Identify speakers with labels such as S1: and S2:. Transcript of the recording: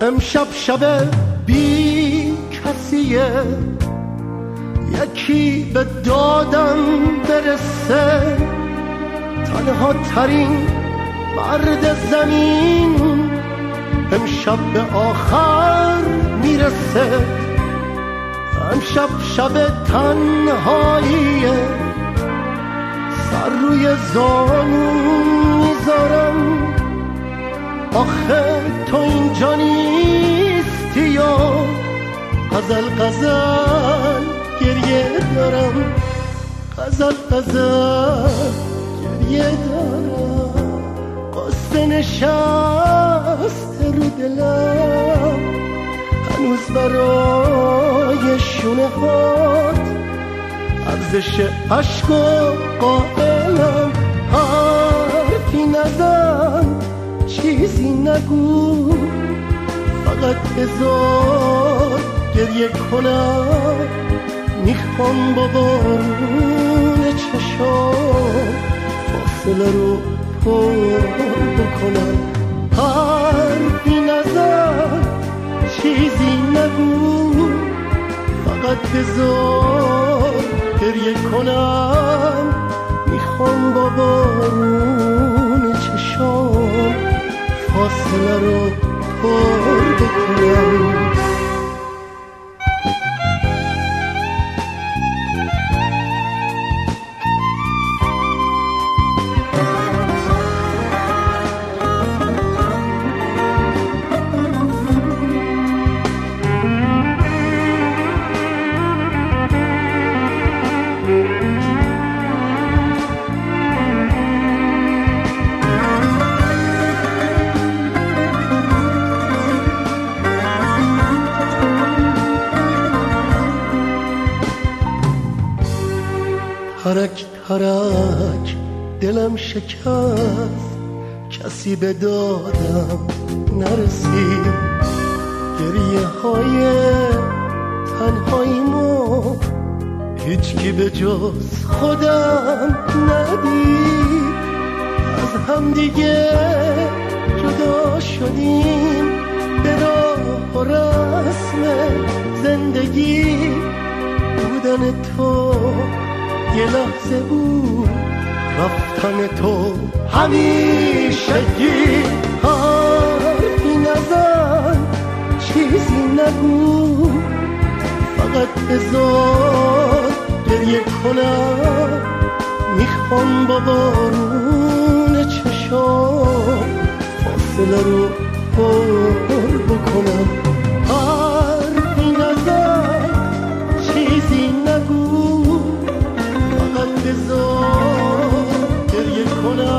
S1: امشب شب بی کسیه، یکی به دادم برسه، تنها ترین مرد زمین امشب به آخر میرسه. امشب شب تنهاییه، سر روی زانو میذارم، آخه تو اینجا نیستی یا غزل غزل گریه دارم، غزل غزل گریه دارم. قصه نشسته رو دلم، هنوز برای شونه هات ارزش عشق و قائلم. حرفی نزن چیزی نگو، فقط بذار گریه کنم. میخوام با بارون چشام فاصله رو پر بکنم. حرفی نزن چیزی نگو، فقط بذار گریه کنم. میخوام با بارون چشام فاصله رو پر بکنم. ترک ترک دلم شکست، کسی به دادم نرسید. گریه های تنهاییمو هیچکی به جز خودم ندید. از هم دیگه جدا شدیم، به راه و رسم زندگی. بودن تو یه لحظه بود، رفتن تو همیشگی. حرفی نزن چیزی نگو، فقط بذار گریه کنم. میخوام با بارون چشام فاصله رو پر بکنم. حرفی نزن چیزی نگو، فقط بذار گریه کنم.